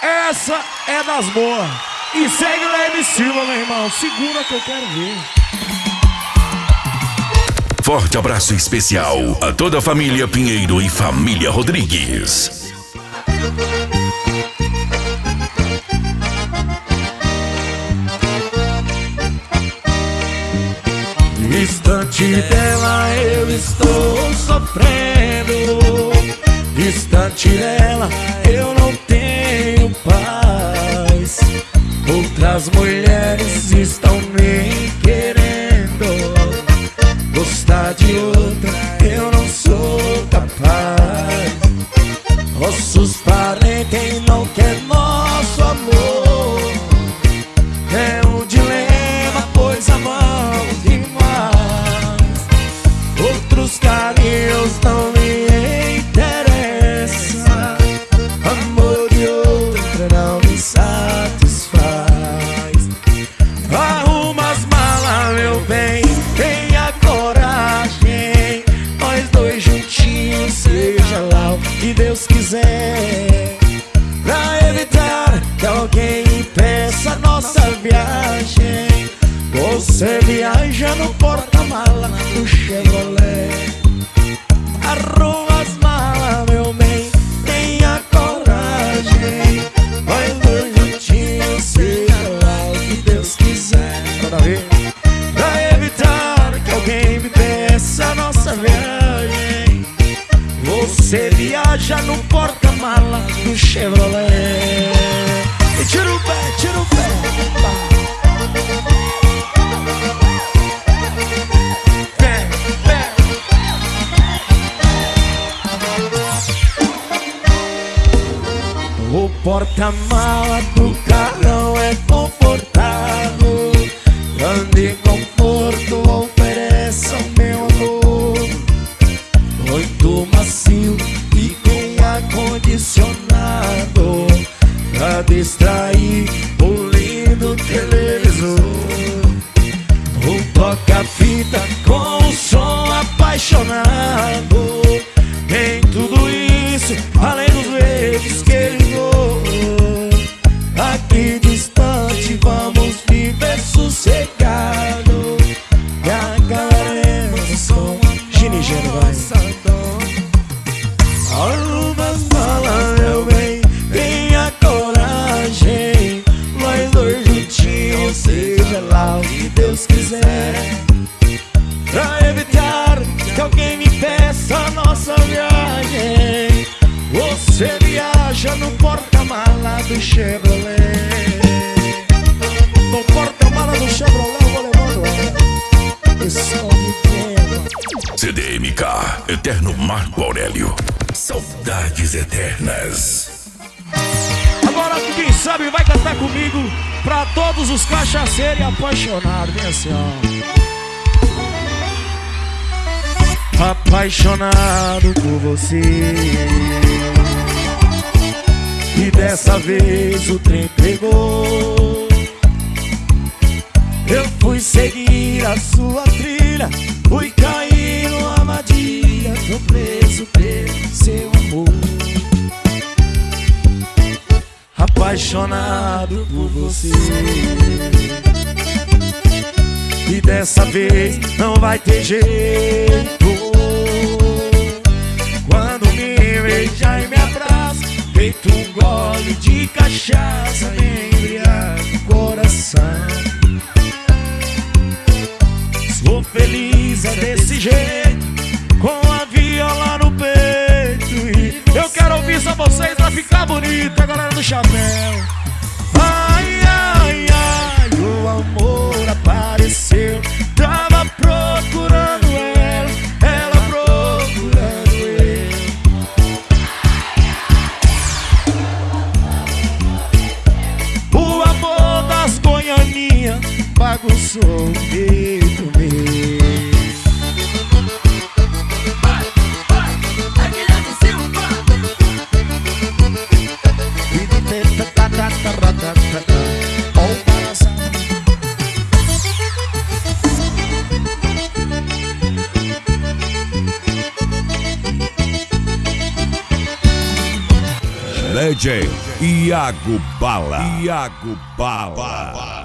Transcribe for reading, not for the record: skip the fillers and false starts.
Essa é das boas. E segue o Leme Silva, meu irmão. Segura que eu quero ver. Forte abraço especial a toda a família Pinheiro e família Rodrigues. Distante dela eu estou sofrendo. Distante dela eu não tenho paz. Outras mulheres estão me querendo. Gostar de outra eu não sou capaz. Nossos parentes não querem nosso amor. É um dilema, pois amamos demais. Outros carinhos não me interessam. Amor de outra não me satisfaz. Arruma as malas, meu bem, tenha coragem. Nós dois juntinhos, seja lá o que Deus quiser. Pra evitar que alguém impeça nossa viagem, você viaja no porta-mala do Chevrolet. Arruma as malas, meu bem, tenha coragem. Nós dois juntinhos, seja lá o que Deus quiser. Toda vez. Pra evitar que alguém me peça nossa viagem, você viaja no porta-mala do Chevrolet. E tira o pé, tira o pé. Pé, pé. O porta-mala do carrão é confortável. Grande conforto oferece ao meu amor. Muito macio e com ar-condicionado, pra distrair o lindo televisor. Um toca-fita com o som apaixonado. Tem tudo isso, além dos vezes que ele voou. Aqui distante vamos viver sossegado. E acabaremos com Ginigeno, vai. Arruma as malas, meu bem, tenha coragem. Nós dois juntinhos, seja lá o que Deus quiser. Pra evitar que alguém me peça a nossa viagem, você viaja no porta-mala do Chevrolet. No porta-mala do Chevrolet eu vou levando esse CDMK, Eterno Marco Aurélio. Saudades eternas. Agora quem sabe vai cantar comigo pra todos os cachaceiros e apaixonados. Vem assim, ó. Apaixonado por você, e dessa vez o trem pegou. Eu fui seguir a sua trilha, fui cair numa armadilha. Tô preso pelo seu amor. Apaixonado por você, e dessa vez não vai ter jeito. Quando me beija e me abraça, feito um gole de cachaça, me embriaga o coração. Sou feliz é desse jeito, com a viola no peito. E eu quero ouvir só vocês pra ficar bonito, a galera do chapéu. Ai, ai, ai, o amor apareceu. Tava procurando ela, ela procurando eu. O amor das goianinhas bagunçou o peito meu. DJ Iago Bala. Iago Bala.